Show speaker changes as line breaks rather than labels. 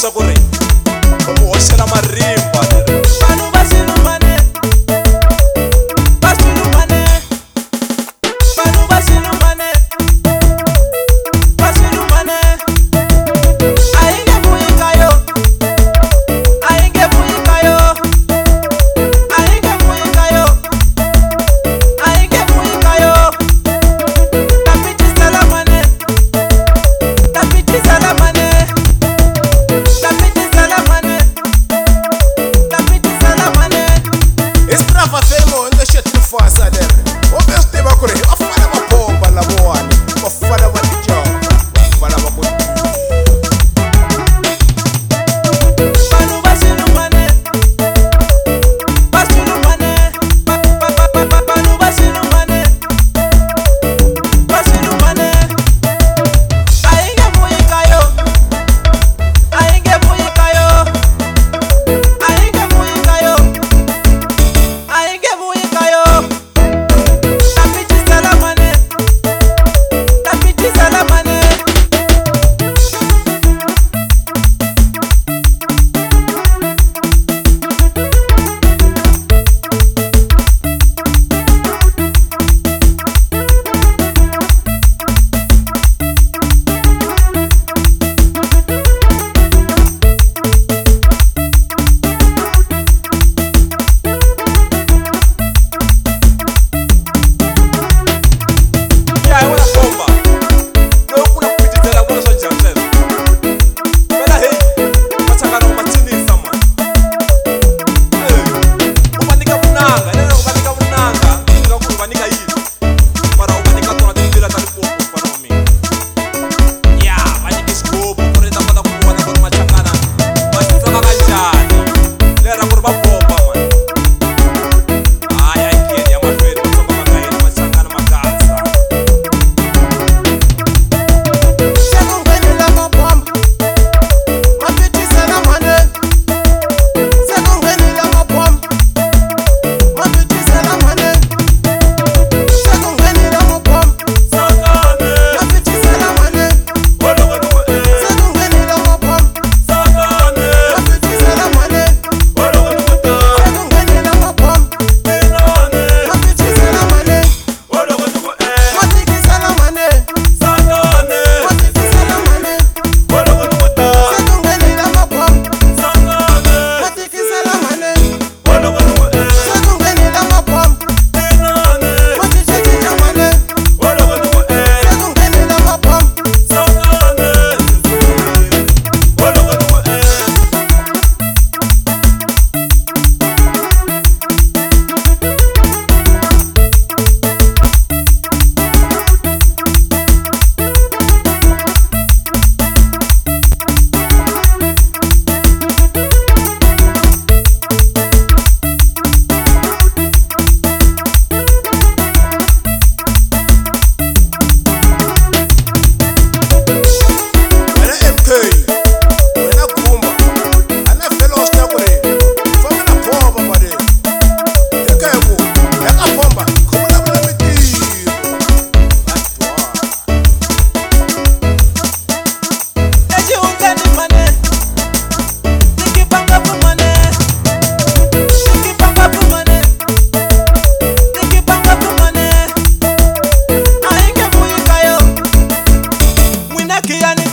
swa ku ri u hoxela marimba vanhu va silumane va silumane vanhu va silumane va silumane a yi nge vuyi ka yo a yi nge vuyi ka yo a yi nge vuyi ka yo a yi nge vuyi ka yo ta pitisela mane ta pitisela mane ta pitisela mane ta pitisela mane
Istrafa femo nge xetri fasa leri o ve swi tiva ku ri va fana va bomba lavawani va fana va tijaha va fana va ku
vanhu va silumane va silumane vanhu va silumane va silumane a yi nge vuyi ka yo a yi nge vuyi ka yo a yi nge vuyi ka yo a yi nge vuyi ka yo ta pitisela mane ta pitisela mane ya wena bomba loko ku na ku pitisela ku na swa njhani sweswo phela heyi va changana u mathinisa mani u va nyika vunanga lero u va nyika vunanga nga ku ri va nyika yini mara u va nyika tona tindlela ta Limpopo fana wa mina ya va nyike xigubu ku ri ta kota ku vona ku ri machangana va titsaka kanjhani lera ku ri va bomba mani haya ikeni ya mahlweni matsonga ma nga heli machangana magasa
sekunghenela mabomba ma pitisela mane sekunghenela mabomba ma pitisela mane sekunghenela mabomba ma pitisela mane sekunghenela mabomba ma pitisela mane sekunghenela mabomba ma pitisela mane ma tikisela mane ma tikisela mane sekunghenela mabomba ma tikisela mane sekunghenela mabomba ma tichela mane sekunghenela mabomba wena MK wena Khumba ana felo swa ku ri famba na bomba mare eka yako yaka bomba khumula vula mitiro
exihundleni mane tikipanga pfumane tikipanga pfumane tikipanga pfumane a yi nge vuyi ka yo n'wina khiyani